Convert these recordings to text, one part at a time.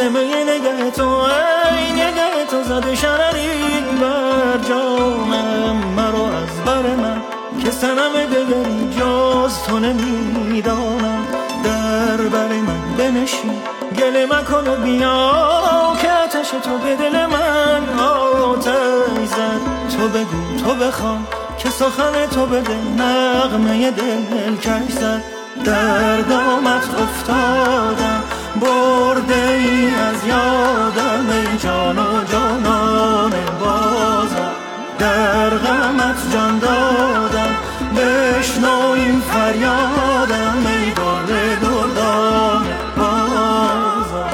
زمه نگه تو ای نگه تو زده شرری بر جانم مرا از بر من که سنم دگری جز تو نمیدانم در بر من بنشین گله مکن و بیا که آتش تو به دل من آتش زد تو بگو تو بخوان که سخن تو به دل نغمه دل کش زد در دامت افتادم برده ای از یادم ای جان و جانان بازم در غمت جان دادم بشنو این فریادم ای گل دردان بازم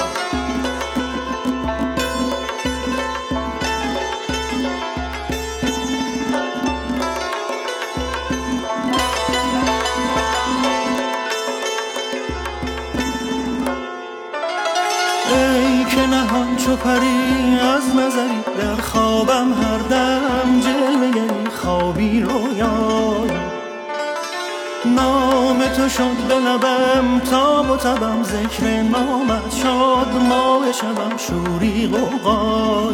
ای که نهان چو پری از نظری در خوابم هر دم جلوه‌گری خوابی رویایی نام تو شد به لبم تاب و تبم ذکر نامت شد ماه شبم شوری غوغایی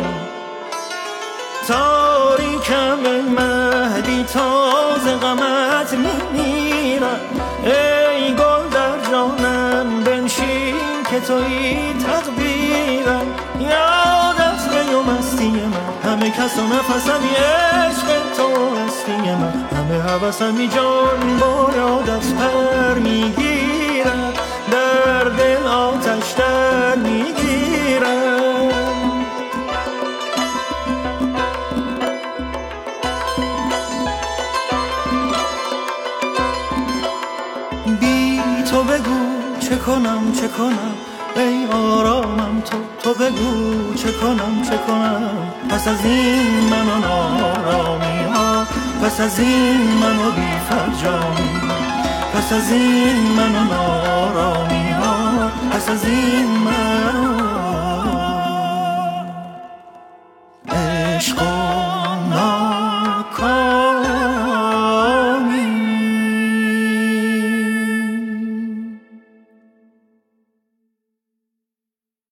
تاریکم ای مهدی تازه غمت میمیرم ای گل در جانم بنشین که تویی تدبیرم یادت به و مستی من همه کس و نفسمی عشق تو هستی من همه حوثمی جان با یادت پر میگیرم در دل آتش در میگیرم بی تو بگو چه کنم چه کنم ای آرامم تو بگو چه کنم پس از این من و نارامی ها پس از این من و بی فرجامی پس از این من و نارامی ها پس از این من